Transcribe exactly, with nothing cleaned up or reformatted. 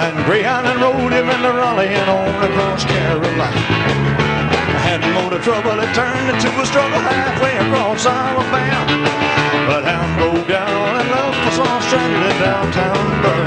Then Greyhound and rode him in the Raleigh and on across Carolina. I had more trouble, it turned into a struggle halfway across Alabama. But Hound broke down and left us all stranded in downtown Birmingham.